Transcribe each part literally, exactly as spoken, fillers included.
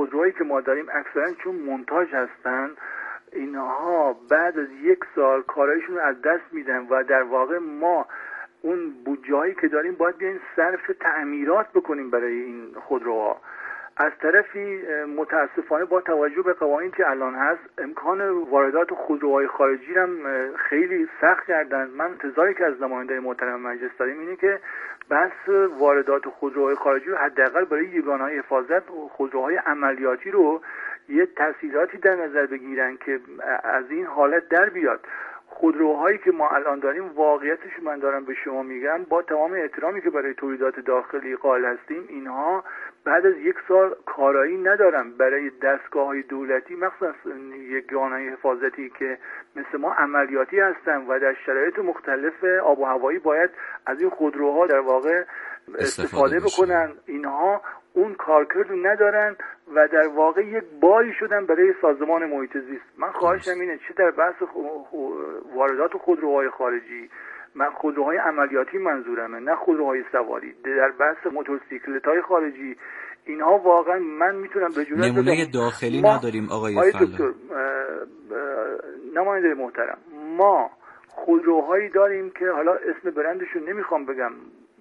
خودروهایی که ما داریم اکثرا چون مونتاژ هستن، اینها بعد از یک سال کارایشون رو از دست میدن و در واقع ما اون بودجه‌ای که داریم باید بیایم صرف تعمیرات بکنیم برای این خودروها. از طرفی متاسفانه با توجه به قوانین که الان هست امکان واردات خودروهای خارجی هم خیلی سخت کردن. من انتظاری که از نماینده محترم مجلس داریم اینه که بحث واردات خودروهای خارجی رو حداقل برای یگانه‌های حفاظت خودروهای عملیاتی رو یه تسهیلاتی در نظر بگیرن که از این حالت در بیاد. خودروهایی که ما الان داریم واقعیتش من دارم به شما میگم با تمام احترامی که برای تولیدات داخلی قائل هستیم، اینها بعد از یک سال کارایی ندارن برای دستگاه‌های دولتی، مخصوصا یگانه حفاظتی که مثل ما عملیاتی هستن و در شرایط مختلف آب و هوایی باید از این خودروها در واقع استفاده, استفاده بکنن. اینها اون کارکرد رو ندارن و در واقع یک باری شدن برای سازمان محیط زیست. من خواهشم اینه چه در بحث واردات خودروهای خارجی، من خودروهای عملیاتی منظورمه نه خودروهای سواری، در بحث موتورسیکلت‌های خارجی، اینها واقعا من میتونم به جرئت بگم نمونه داخلی نداریم آقای فلاح. نماینده محترم، ما خودروهایی داریم که حالا اسم برندشون نمیخوام بگم،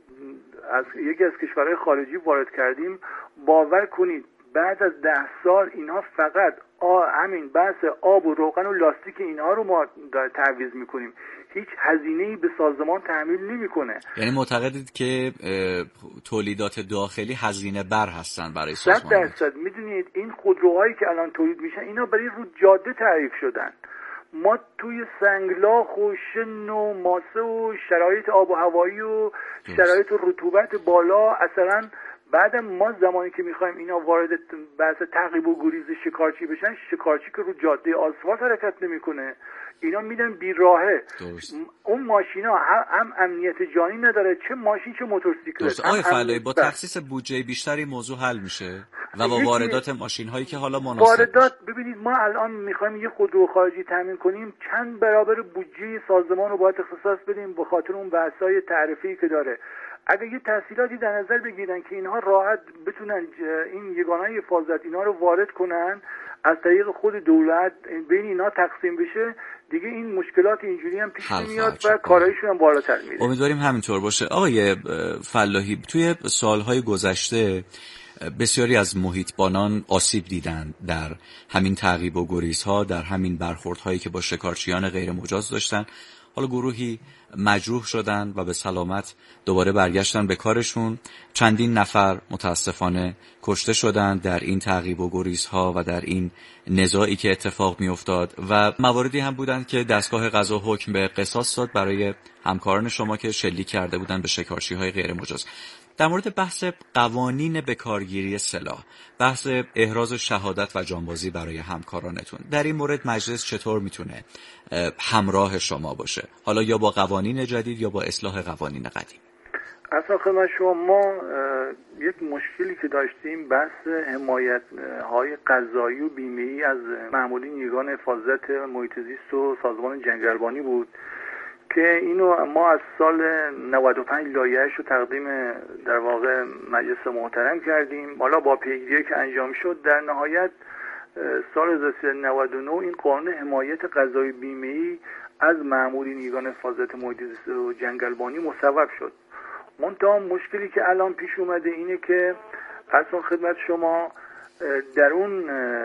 از یکی از کشورهای خارجی وارد کردیم. باور کنید بعد از ده سال اینها فقط آ همین بحث آب و روغن و لاستیک اینها رو ما تعویض میکنیم، هیچ هزینه‌ای به سازمان تحمیل نمیکنه. یعنی معتقدید که تولیدات داخلی هزینه بر هستن برای سازمان؟ صد درصد. میدونید این خودروهایی که الان تولید میشن اینا برای رو جاده تعریف شدن. ما توی سنگلاخ و شن و ماسه و شرایط آب و هوایی و شرایط رطوبت بالا، اصلا بعد ما زمانی که میخوایم اینا وارد بحث تعقیب و گریز شکارچی بشن، شکارچی که رو جاده آسفالت حرکت نمیکنه، اینا میدن بیراهه. اون ماشینا هم امنیت جانی نداره، چه ماشین چه موتورسیکلت. آقای فلاحی با تخصیص بودجه بیشتری موضوع حل میشه و با واردات ماشین هایی که حالا مناسب واردات میشه. ببینید ما الان میخوایم یه خودرو خارجی تامین کنیم، چند برابر بودجه سازمان رو باید اختصاص بدیم به خاطر اون بحث‌های تعرفه‌ای که داره. اگه یه تسهیلاتی در نظر بگیرن که اینها راحت بتونن این یگانه حفاظت اینا رو وارد کنن از طریق خود دولت، بین اینا تقسیم بشه، دیگه این مشکلات اینجوری هم پیش نمیاد و کارایشون هم بالاتر میره. امیدواریم همینطور باشه. آقای فلاحی، توی سالهای گذشته بسیاری از محیطبانان آسیب دیدن در همین تعقیب و گریزها، در همین برخوردهایی که با شکارچیان غیر مجاز داشتن. حالا گروهی مجروح شدن و به سلامت دوباره برگشتن به کارشون. چندین نفر متاسفانه کشته شدن در این تعقیب و گریزها و در این نزاعی که اتفاق می افتاد و مواردی هم بودن که دستگاه قضا حکم به قصاص داد برای همکاران شما که شلیک کرده بودن به شکارچی‌های غیر مجاز. در مورد بحث قوانین بکارگیری سلاح، بحث احراز شهادت و جانبازی برای همکارانتون، در این مورد مجلس چطور میتونه همراه شما باشه، حالا یا با قوانین جدید یا با اصلاح قوانین قدیم؟ اصلا خدمت شما ما یک مشکلی که داشتیم بحث حمایت های قضایی و بیمه‌ای از مأمورین یگان حفاظت محیط زیست و سازمان جنگلبانی بود که اینو ما از سال نود و پنج لایحه‌اش رو تقدیم در واقع مجلس محترم کردیم. حالا با پیگیری که انجام شد در نهایت سال هزار و سیصد و نود و نه این قانون حمایت قضایی بیمه‌ای از مأمورین یگان حفاظت محیط زیست و جنگلبانی مصوب شد. منتها مشکلی که الان پیش اومده اینه که اصلا خدمت شما در اون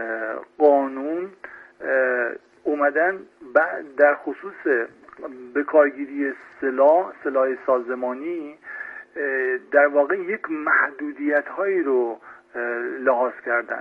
قانون اومدن در خصوص به کارگیری سلاح سلاح سازمانی در واقع یک محدودیت هایی رو لحاظ کردن.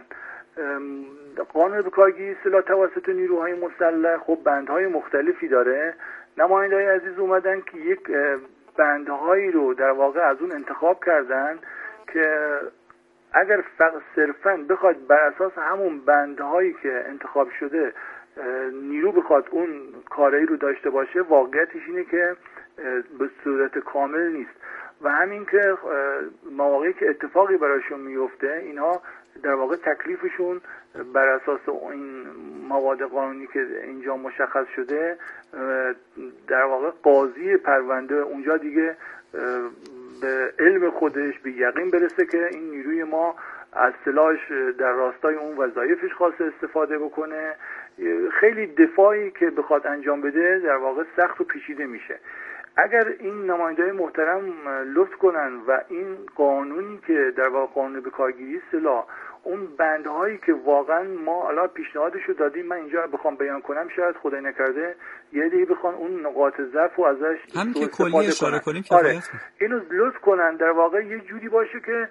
قانون به کارگیری سلاح توسط نیروهای مسلح خب بندهای مختلفی داره. نماینده‌های عزیز اومدن که یک بندهایی رو در واقع از اون انتخاب کردن که اگر فقط صرفاً بخواد بر اساس همون بندهایی که انتخاب شده نیرو بخواد اون کاری رو داشته باشه، واقعیتش اینه که به صورت کامل نیست و همین که مواقعی که اتفاقی براشون میفته اینها در واقع تکلیفشون بر اساس این مواد قانونی که اینجا مشخص شده در واقع قاضی پرونده اونجا دیگه به علم خودش به یقین برسه که این نیروی ما از سلاحش در راستای اون وظایفش خواسته استفاده بکنه. خیلی دفاعی که بخواد انجام بده در واقع سخت و پیچیده میشه. اگر این نماینده‌های محترم لطف کنن و این قانونی که در واقع قانون به کارگیری سلاح، اون بندهایی که واقعا ما حالا پیشنهادشو دادیم، من اینجا بخوام بیان کنم شاید خدای نکرده یه دیگه بخوان اون نقاط ضعف رو ازش همین که کلی اشاره کنیم آره. اینو لطف کنن در واقع یه جوری باشه که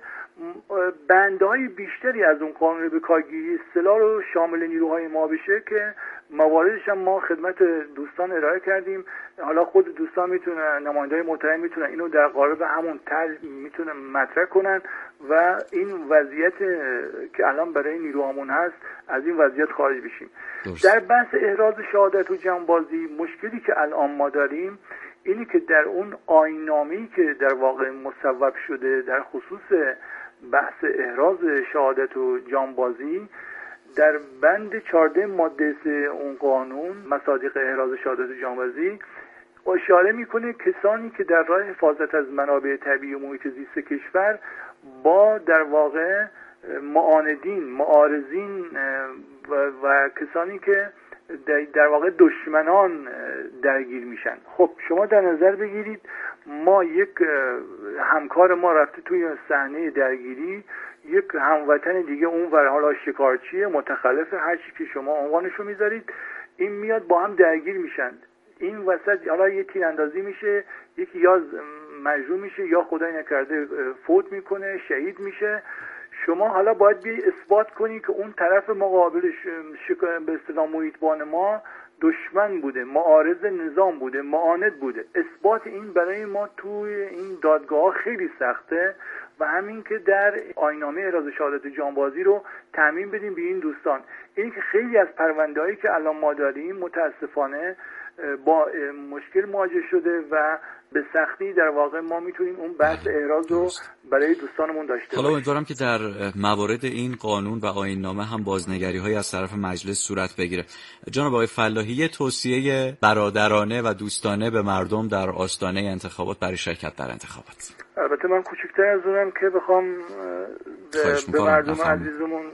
بندهای بیشتری از اون قانون به کارگیری سلاح رو شامل نیروهای ما بشه که مواردش هم ما خدمت دوستان ارائه کردیم. حالا خود دوستان میتونن، نماینده‌های محترم میتونن اینو در قالب همون تل میتونن مطرح کنن و این وضعیت که الان برای نیروهامون هست از این وضعیت خارج بشیم. درست. در بحث احراز شهادت و جنبازی مشکلی که الان ما داریم اینی که در اون آیین‌نامه‌ای که در واقع مصوب شده در خصوص بحث احراز شهادت و جانبازی، در بند چهارده ماده سه اون قانون مصادیق احراز شهادت و جانبازی اشاره میکنه کسانی که در راه حفاظت از منابع طبیعی و محیط زیست کشور با در واقع معاندین، معارضین و, و کسانی که در واقع دشمنان درگیر میشن. خب شما در نظر بگیرید ما یک همکار ما رفته توی صحنه درگیری، یک هموطن دیگه اون ور حالا شکارچیه، متخلف، هر چی که شما عنوانشو میذارید، این میاد با هم درگیر میشن. این وسط حالا یه تیراندازی میشه، یکی یا مجروح میشه یا خدای نکرده فوت میکنه، شهید میشه. شما حالا باید بیای اثبات کنی که اون طرف مقابلش به اصطلاح محیطبان ما دشمن بوده، معارض نظام بوده، معاند بوده. اثبات این برای ما توی این دادگاه خیلی سخته و همین که در آیین‌نامه احراز شهادت جانبازی رو تضمین بدیم به این دوستان. این که خیلی از پرونده‌هایی که الان ما داریم متاسفانه با مشکل مواجه شده و به سختی در واقع ما میتونیم اون بحث احراز رو برای دوستانمون داشته باشیم. حالا امیدوارم که در موارد این قانون و آیین‌نامه هم بازنگری‌هایی از طرف مجلس صورت بگیره. جناب آقای فلاحی، توصیه برادرانه و دوستانه به مردم در آستانه انتخابات برای شرکت در انتخابات. البته من کوچکتر از اونم که بخوام به مردم عزیزمون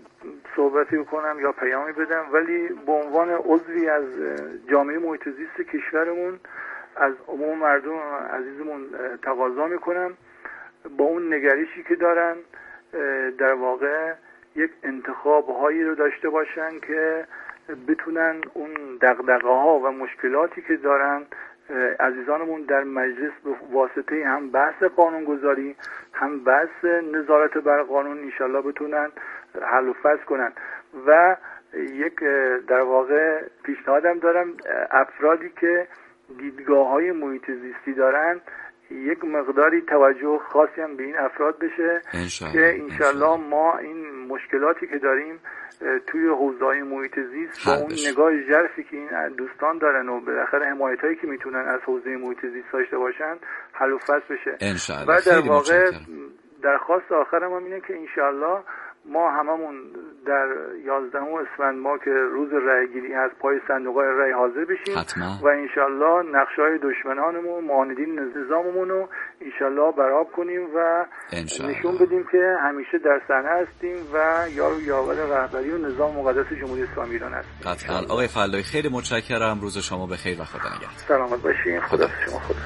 صحبتی بکنم یا پیامی بدم، ولی به عنوان عضوی از جامعه محیط زیست کشورمون از عموم مردم عزیزمون تقاضا میکنم با اون نگرشی که دارن در واقع یک انتخاب‌هایی رو داشته باشن که بتونن اون دغدغه‌ها و مشکلاتی که دارن عزیزانمون در مجلس به واسطه هم بحث قانونگذاری هم بحث نظارت بر قانون انشالله بتونن حل و فصل کنن. و یک در واقع پیشنهادم دارم افرادی که دیدگاه‌های محیط زیستی دارن یک مقداری توجه خاصی هم به این افراد بشه که انشالله ما این مشکلاتی که داریم توی حوزه‌های محیط زیست با اون نگاه ژرفی که این دوستان دارن و بالاخره حمایتایی که میتونن از حوزه محیط زیست داشته باشن حل و فصل بشه. و در واقع درخواست آخرم هم اینه که انشالله ما هممون در یازدهم اسفند ما که روز رأی گیری هست پای صندوق‌های رأی حاضر بشیم حتما. و انشالله نقشه‌های دشمنانمون، معاندین نظاممون رو انشالله برآب کنیم و انشالله. نشون بدیم که همیشه در صحنه هستیم و یار و یاور رهبری و نظام مقدس جمهوری اسلامی ایران هستیم. قطعاً. آقای فلاحی خیلی متشکرم، روز شما بخیر و خدا نگهدار. سلامت باشین. خدا شما خدا.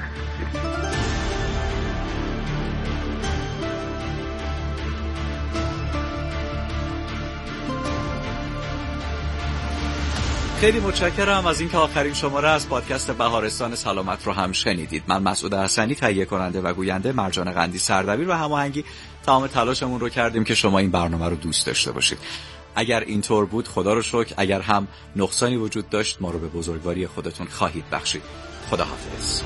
خیلی متشکرم از اینکه آخرین شماره از پادکست بهارستان سلامت رو هم شنیدید. من مسعود حسنی تهیه کننده و گوینده، مرجان قندی سردبیر و هماهنگی تمام تلاشمون رو کردیم که شما این برنامه رو دوست داشته باشید. اگر اینطور بود خدا رو شکر، اگر هم نقصانی وجود داشت ما رو به بزرگواری خودتون خواهید بخشید. خدا حافظ.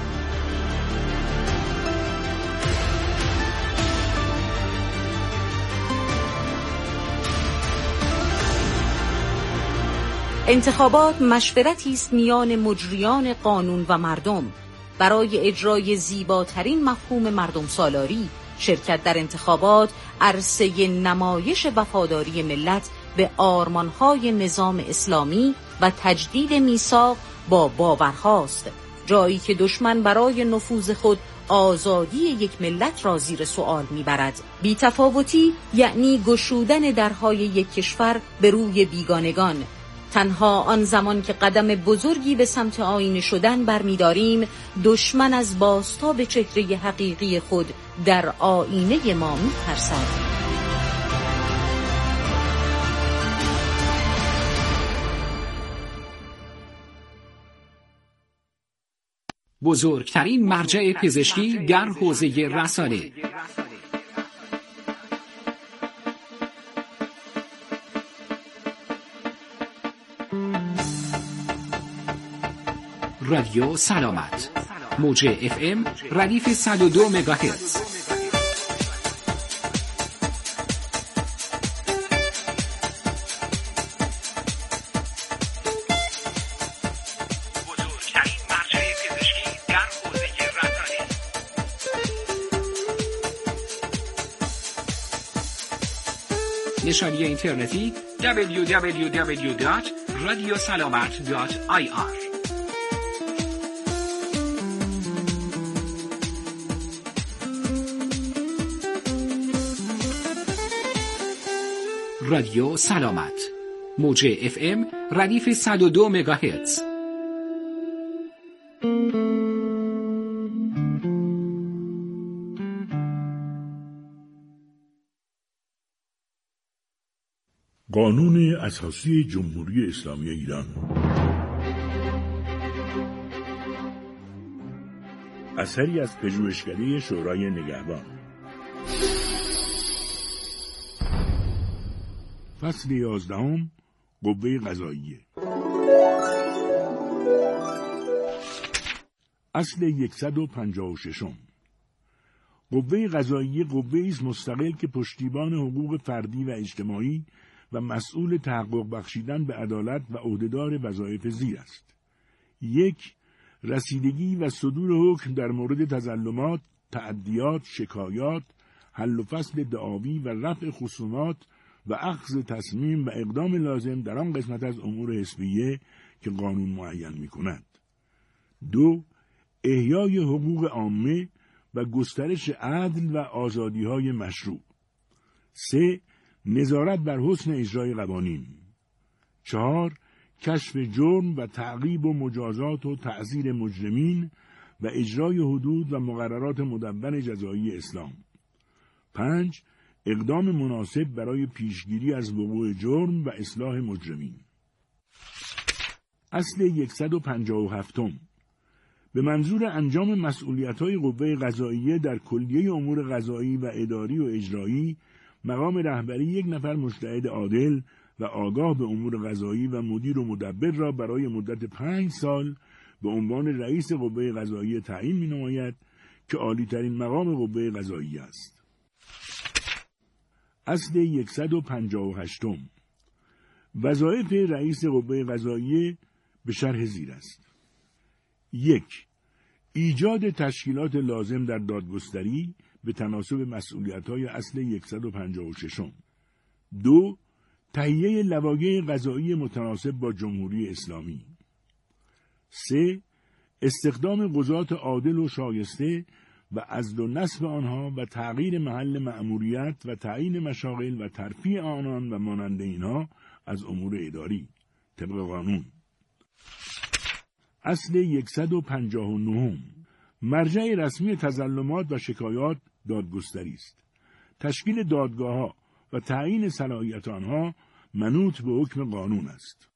انتخابات مشورتی است میان مجریان قانون و مردم برای اجرای زیباترین مفهوم مردم سالاری. شرکت در انتخابات عرصه نمایش وفاداری ملت به آرمانهای نظام اسلامی و تجدید میثاق با باورهاست، جایی که دشمن برای نفوذ خود آزادی یک ملت را زیر سوال میبرد. بی‌تفاوتی یعنی گشودن درهای یک کشور به روی بیگانگان. تنها آن زمان که قدم بزرگی به سمت آینه شدن برمی‌داریم، دشمن از بازتاب چهره حقیقی خود در آینه ما می‌ترسد. بزرگترین مرجع پزشکی در حوزه رسانه. رادیو سلامت، موج اف ام ردیف صد و دو مگاهرتز. بزرگترین مرجع پزشکی در حوزه رسانه. نشانی اینترنتی دبلیو دبلیو دبلیو دات رادیو سلامت دات آی آر. رادیو سلامت، موج اف ام ردیف صد و دو مگاهرتز. قانون اساسی جمهوری اسلامی ایران. اثری از پژوهشکده شورای نگهبان. فصل یازدهم، قوه قضاییه. اصل صد و پنجاه و شش. قوه قضاییه قوه‌ای است مستقل که پشتیبان حقوق فردی و اجتماعی و مسئول تحقق بخشیدن به عدالت و عهدهدار وظایف زیر است. یک، رسیدگی و صدور حکم در مورد تظلمات، تعدیات، شکایات، حل و فصل دعاوی و رفع خصومات و اخذ تصمیم و اقدام لازم در آن قسمت از امور حزبیه که قانون معین می‌کند. دو، احیای حقوق عامه و گسترش عدل و آزادی‌های مشروع. سه، نظارت بر حسن اجرای قوانین. چهار، کشف جرم و تعقیب و مجازات و تعزیر مجرمین و اجرای حدود و مقررات مدون جزایی اسلام. پنج، اقدام مناسب برای پیشگیری از وقوع جرم و اصلاح مجرمین. اصل صد و پنجاه و هفت. به منظور انجام مسئولیت‌های قوه قضاییه در کلیه امور قضایی و اداری و اجرایی، مقام رهبری یک نفر مجتهد عادل و آگاه به امور قضایی و مدیر و مدبر را برای مدت پنج سال به عنوان رئیس قوه قضاییه تعیین می‌نماید که عالی‌ترین مقام قوه قضاییه است. اصل صد و پنجاه و هشت. وظایف رئیس قوه قضاییه به شرح زیر است. یک، ایجاد تشکیلات لازم در دادگستری به تناسب مسئولیت‌های اصل صد و پنجاه و شش. دو، تهیه لوایح قضایی متناسب با جمهوری اسلامی. سه، استخدام قضات عادل و شایسته و عزل و نصب آنها و تغییر محل مأموریت و تعیین مشاغل و ترفیع آنان و مانند اینها از امور اداری طبق قانون. اصل صد و پنجاه و نه. مرجع رسمی تظلمات و شکایات دادگستری است. تشکیل دادگاه‌ها و تعیین صلاحیت آنها منوط به حکم قانون است.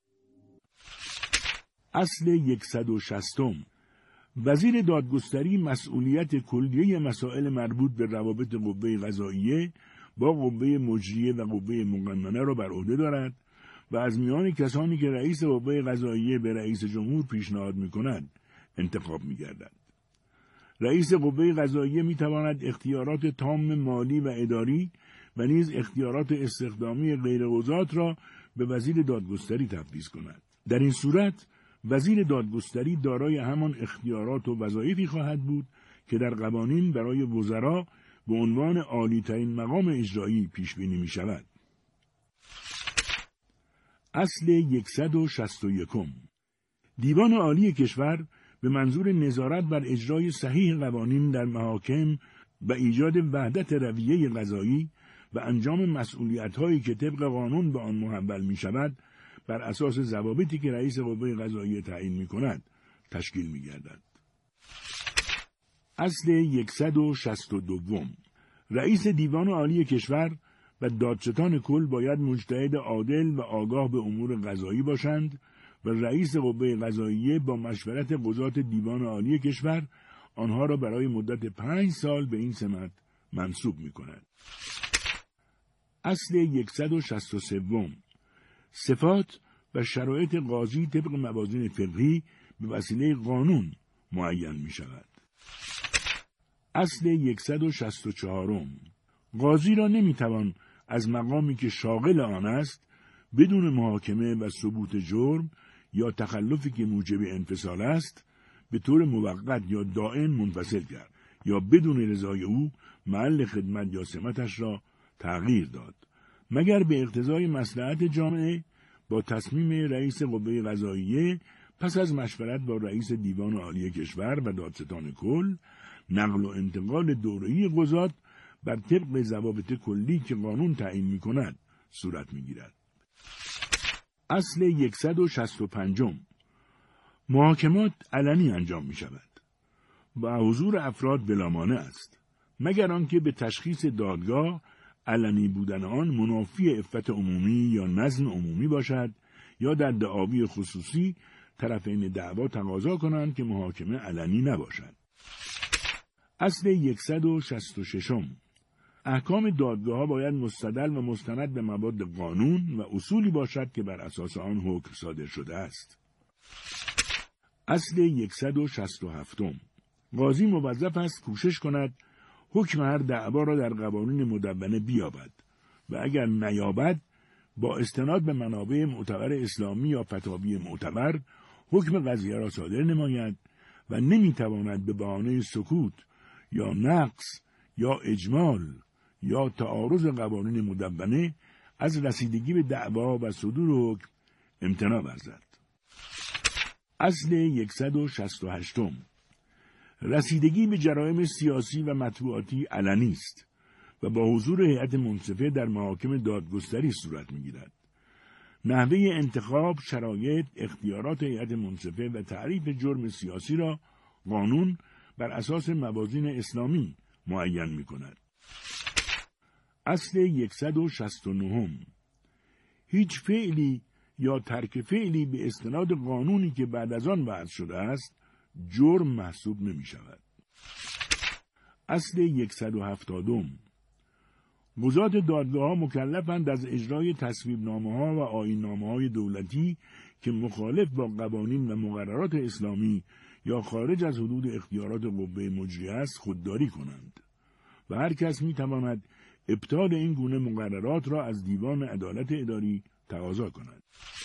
اصل صد و شصت. وزیر دادگستری مسئولیت کلیه مسائل مربوط به روابط قوه قضاییه با قوه مجریه و قوه مقننه را بر عهده دارد و از میان کسانی که رئیس قوه قضاییه به رئیس جمهور پیشنهاد می‌کند انتخاب می‌گردد. رئیس قوه قضاییه می‌تواند اختیارات تام مالی و اداری و نیز اختیارات استخدامی غیرقضات را به وزیر دادگستری تفویض کند. در این صورت وزیر دادگستری دارای همان اختیارات و وظایفی خواهد بود که در قوانین برای وزرا به عنوان عالی‌ترین مقام اجرایی پیش بینی می‌شود. اصل صد و شصت و یک. دیوان عالی کشور به منظور نظارت بر اجرای صحیح قوانین در محاکم و ایجاد وحدت رویه قضایی و انجام مسئولیت‌هایی که طبق قانون به آن محول می‌شود بر اساس ضوابطی که رئیس قوه قضاییه تعیین می‌کند تشکیل می‌گردد. اصل صد و شصت و دو. رئیس دیوان عالی کشور و دادستان کل باید مجتهد عادل و آگاه به امور قضایی باشند و رئیس قوه قضاییه با مشورت قضات دیوان عالی کشور آنها را برای مدت پنج سال به این سمت منصوب می‌کند. اصل صد و شصت و سه. صفات و شرایط قاضی طبق موازین فقهی به وسیله قانون معین می‌شود. اصل صد و شصت و چهار. قاضی را نمی‌توان از مقامی که شاغل آن است بدون محاکمه و ثبوت جرم یا تخلفی که موجب انفصال است به طور موقت یا دائم منفصل کرد یا بدون رضای او محل خدمت یا سمتش را تغییر داد، مگر به اقتضای مصلحت جامعه با تصمیم رئیس قوه قضاییه پس از مشورت با رئیس دیوان عالی کشور و دادستان کل نقل و انتقال دوره‌ای قضات بر طبق ضوابط کلی که قانون تعیین می‌کند صورت می‌گیرد. اصل صد و شصت و پنج. محاکمات علنی انجام می‌شود و حضور افراد بلا مانع است، مگر آنکه به تشخیص دادگاه علنی بودن آن منافی عفت عمومی یا نظم عمومی باشد یا در دعاوی خصوصی طرفین دعوا تقاضا کنند که محاکمه علنی نباشد. اصل صد و شصت و شش. احکام دادگاه‌ها باید مستدل و مستند به مواد قانون و اصولی باشد که بر اساس آن حکم صادر شده است. اصل صد و شصت و هفت. قاضی موظف است کوشش کند حکم هر دعوا را در قوانین مدونه بیابد و اگر نیابد با استناد به منابع معتبر اسلامی یا فتاوی معتبر حکم قضیه را صادر نماید و نمیتواند به بهانه سکوت یا نقص یا اجمال یا تعارض قوانین مدونه از رسیدگی به دعوا و صدور حکم امتناع ورزد. اصل صد و شصت و هشت. رسیدگی به جرایم سیاسی و مطبوعاتی علنی است و با حضور هیئت منصفه در محاکم دادگستری صورت می‌گیرد. نحوه انتخاب، شرایط، اختیارات هیئت منصفه و تعریف جرم سیاسی را قانون بر اساس موازین اسلامی معین می‌کند. اصل صد و شصت و نه. هیچ فعلی یا ترک فعلی به استناد قانونی که بعد از آن وضع شده است جرم محسوب نمی شود. اصل صد و هفتاد. قضات دادگاه‌ها مکلفند از اجرای تصویبنامه‌ها و آیین‌نامه‌های دولتی که مخالف با قوانین و مقررات اسلامی یا خارج از حدود اختیارات قوه مجریه است خودداری کنند و هر کس می‌تواند ابطال این گونه مقررات را از دیوان عدالت اداری تقاضا کند.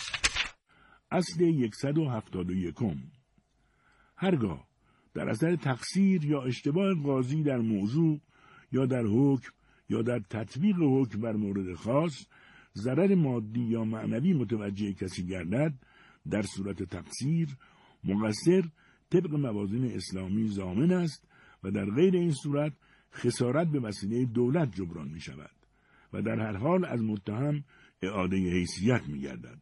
اصل صد و هفتاد و یک. هرگاه در اثر تقصیر یا اشتباه قاضی در موضوع یا در حکم یا در تطبیق حکم بر مورد خاص ضرر مادی یا معنوی متوجه کسی گردد، در صورت تقصیر مقصر طبق موازین اسلامی ضامن است و در غیر این صورت خسارت به وسیله دولت جبران می شود و در هر حال از متهم اعاده حیثیت می گردد.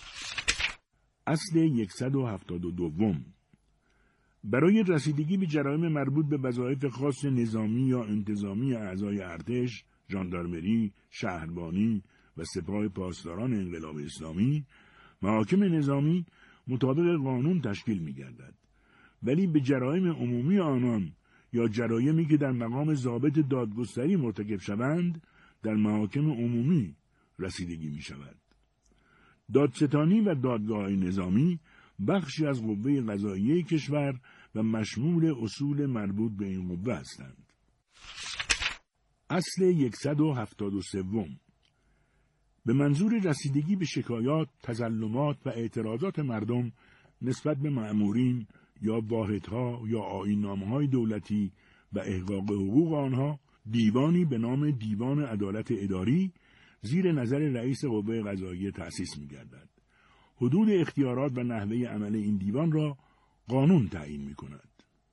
اصل صد و هفتاد و دو. برای رسیدگی به جرایم مربوط به وظایف خاص نظامی یا انتظامی اعضای ارتش، ژاندارمری، شهربانی و سپاه پاسداران انقلاب اسلامی، محاکم نظامی مطابق قانون تشکیل می گردد، ولی به جرایم عمومی آنان یا جرایمی که در مقام ضابط دادگستری مرتکب شوند در محاکم عمومی رسیدگی می شود. دادستانی و دادگاه نظامی بخشی از قوه قضاییه کشور و مشمول اصول مربوط به این قوه هستند. اصل صد و هفتاد و سه. به منظور رسیدگی به شکایات، تظلمات و اعتراضات مردم نسبت به مأمورین یا واحدها یا آیین‌نامه‌های دولتی و احقاق حقوق آنها، دیوانی به نام دیوان عدالت اداری زیر نظر رئیس قوه قضاییه تأسیس می‌گردد. حدود اختیارات و نحوه عمل این دیوان را قانون تعیین می کند.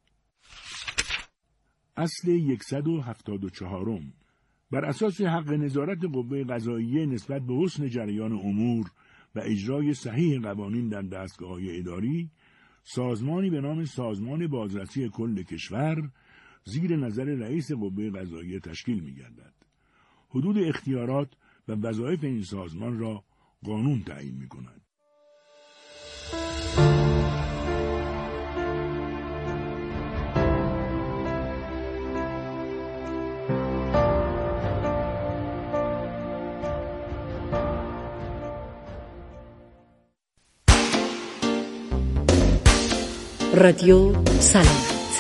اصل صد و هفتاد و چهار بر اساس حق نظارت قوه قضاییه نسبت به حسن جریان امور و اجرای صحیح قوانین در دستگاه‌های اداری، سازمانی به نام سازمان بازرسی کل کشور زیر نظر رئیس قوه قضاییه تشکیل می‌گردد. حدود اختیارات و وظایف این سازمان را قانون تعیین می‌کند. رادیو سلامت.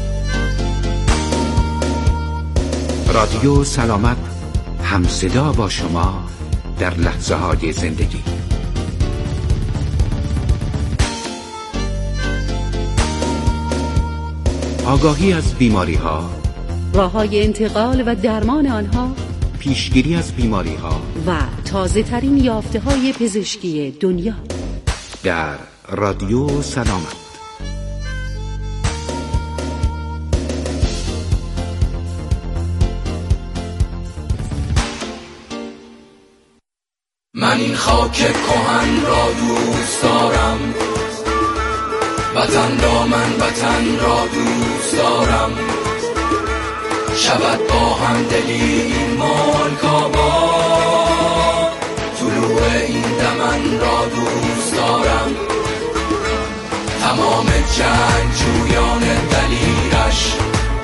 رادیو سلامت همصدا با شما در لحظه های زندگی. آگاهی از بیماری ها، راه های انتقال و درمان آنها، پیشگیری از بیماری ها و تازه ترین یافته های پزشکی دنیا در رادیو سلامت. من این خاک کهن را دوست دارم، وطن را من وطن را دوست دارم، شود با هم دلی این ملک آباد، طلوع این دمن را دوست دارم، تمام جنگجویان دلیرش،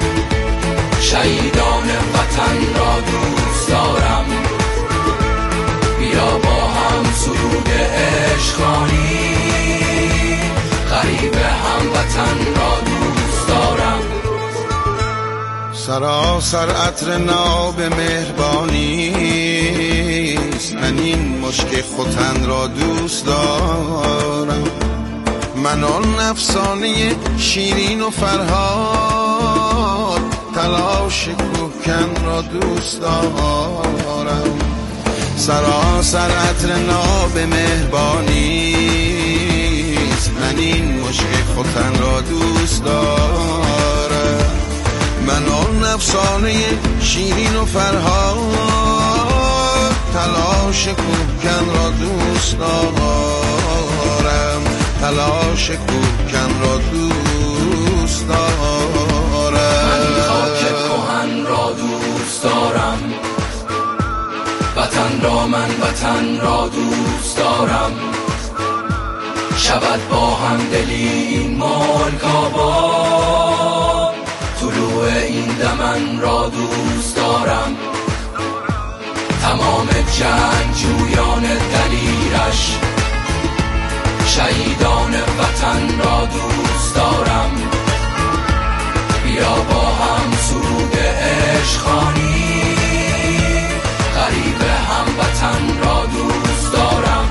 شهیدان وطن را دوست دارم، بیا با هم سرود عشق خوانی، غریب هموطن را دوست دارم. سراسر عطر ناب مهربانیست، من این مشک ختن را دوست دارم، من آن افسانه شیرین و فرهاد، تلاش کوهکن را دوست دارم. سراسر عطر ناب مهربانیست، من این مشک ختن را دوست دارم، من آن افسانه شیرین و فرهاد، تلاش کوهکن را دوست دارم، تلاش کوهکن را دوست دارم. من خاک کهن را دوست دارم، وطن را من وطن را دوست دارم، شود با هم دلی این ملک آباد، طلوع این دمن را دوست دارم، تمام جنگجویان دلیرش، شهیدان وطن را دوست دارم، بیا با هم سرود عشق خوانی، غریب هموطن را دوست دارم.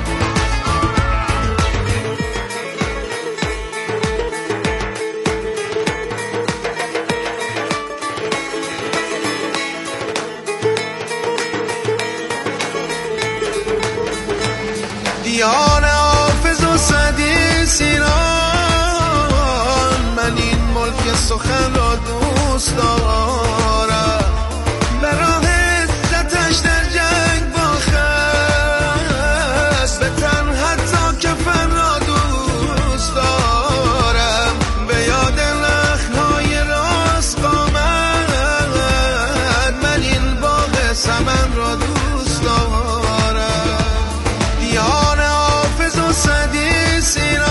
دیان حافظ و سعدی سیران، من این ملک سخن را دوست دارم، به راه عزتش در جنگ با خست، به تن حتی کفن را دوست دارم، به یاد لخنهای راست قامت، من این باغ سمن را دوست دارم. دیان حافظ و سعدی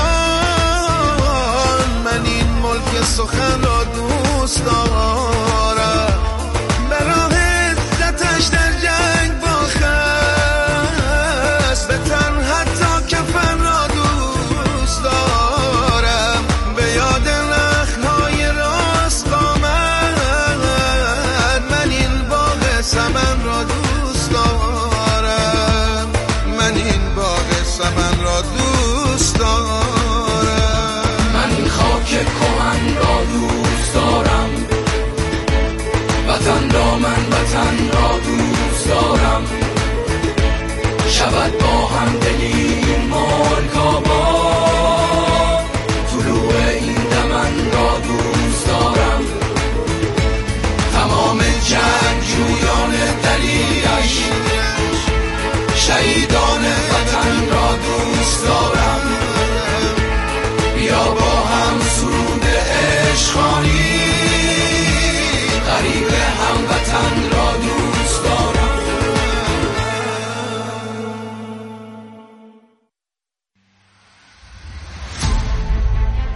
سیران، من این ملک سخن را دوست دارم، به راه عزتش در جنگ با خست، به تن حتی کفن را دوست دارم، به یاد لخنهای راست قامت، من این باغ سمن را دوست دارم، من این باغ سمن را دوست دارم. من این خاک کهن را دوست دارم، وطن را من وطن را دوست دارم، شود با هم دلی این ملک آباد، طلوع این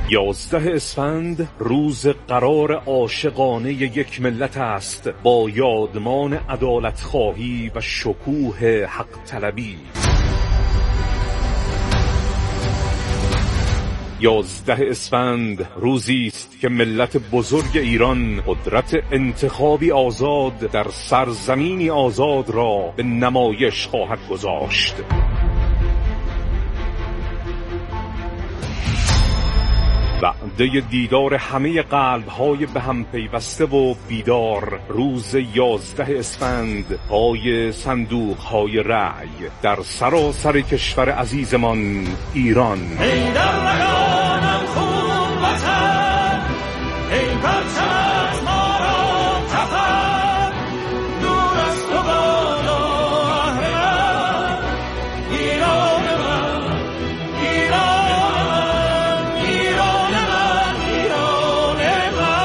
یازده اسفند روز قرار عاشقانه یک ملت است با یادمان عدالت خواهی و شکوه حق طلبی. یازده اسفند روزی است که ملت بزرگ ایران قدرت انتخابی آزاد در سرزمینی آزاد را به نمایش خواهد گذاشت. وعده دیدار همه قلب‌های به هم پیوسته و بیدار روز یازده اسفند پای صندوق‌های رأی در سراسر کشور عزیزمان ایران. ای در مکانم خون وطن، ای پرچم ما را تفر، دور از تو بالا اهرمن، ایران من، ایران من، ایران من، ایران من.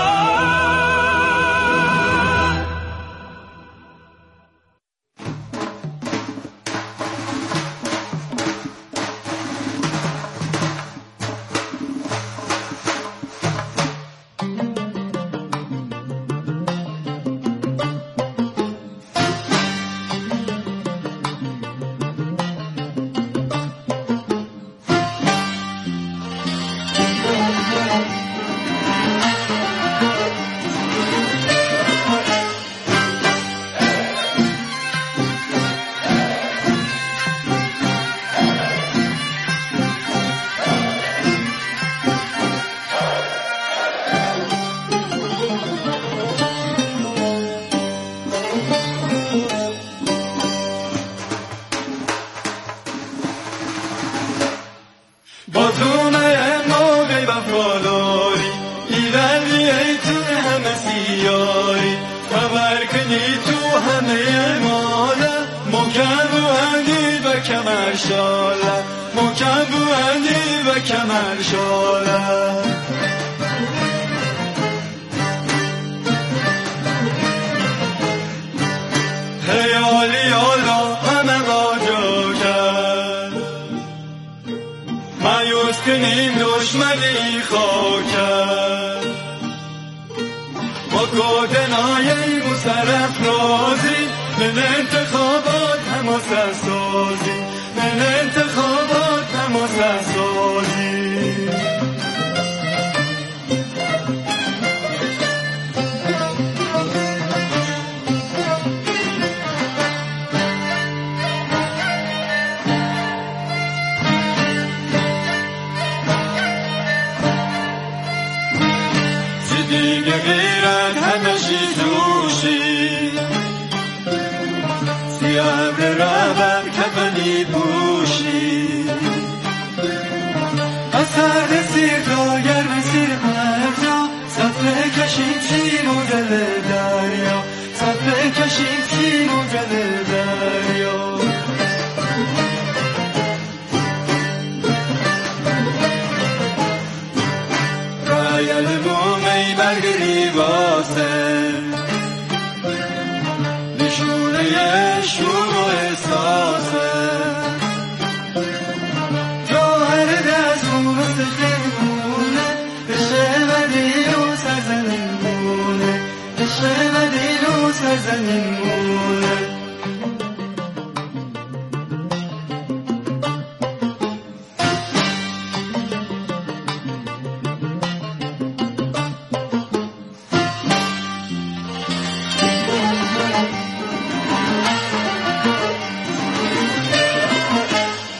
بازومه موقع وفاداری ایرانی ای تو همه سیاری خبر کنی تو همه ماله مکم بودی و کمر شاله مکم بودی و کمر شاله خیالی آلا همه قاجا کرد مایوس کنیم دشمنی خاکر با کودنای مسرف رازی من انتخابات هم سرسازی من انتخابات هم سرسازی دیگه غیرت همشی توشی سیاه برابر کفنی پوشی از سرد سیر تا گرم سیر مرجا صفحه کشید سیر و دل دریا صفحه کشید سیر و دل دریا رایل بومی برگری واسه نشونه شور و احساسه جوهر دستون و سخنونه عشق و دل و سرزمین مونه عشق و دل و سرزمین مونه